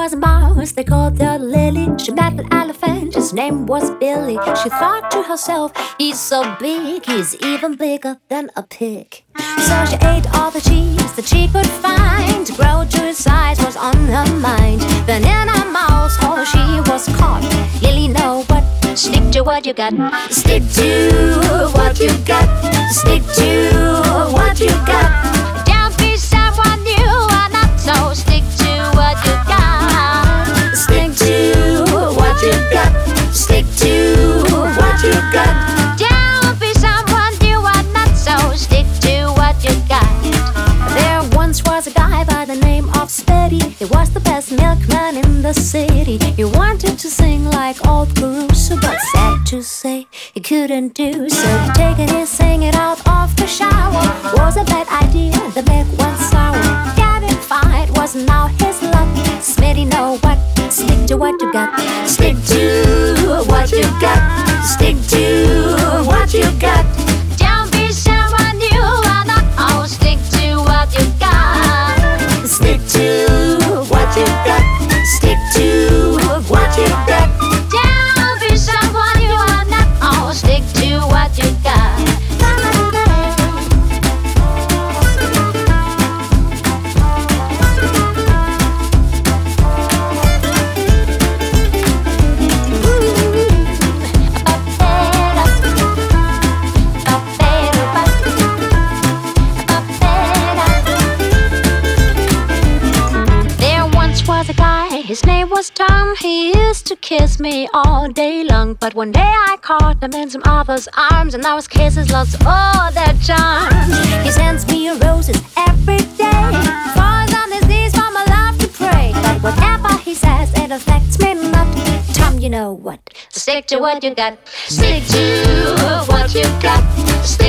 was a mouse, they called her Lily. She met an elephant, his name was Billy. She thought to herself, he's so big, he's even bigger than a pig. So she ate all the cheese that she could find. To grow to his size was on her mind. Then in a mouse hole she was caught. Lily, know what? Stick to what you got. Stick to what you got. Stick to what you got. Don't be someone you are not, so stick to what you got. Stick to what you got. Stick to what you got. Don't be someone you are not, so stick to what you got. There once was a guy by the name of Steady. He was the best milkman in the city. He wanted to sing like old Caruso, but sad to say he couldn't do so. Taking his singing out of the shower was a bad idea, the milk went sour. Getting fired was now his luck. Smitty, know what? Stick to what you got. Stick to what you got. Stick to what you got. Don't be someone you are not. Oh, stick to what you got. Stick to what you got. Stick to what you got. Don't be someone you are not. Oh, stick to what you got. Was a guy, his name was Tom. He used to kiss me all day long, but one day I caught him in some other's arms, and now his kisses lost all their charms. He sends me roses every day, falls on his knees for my love to pray, but whatever he says, it affects me not. Tom, you know what? Stick to what you got. Stick to what you got. Stick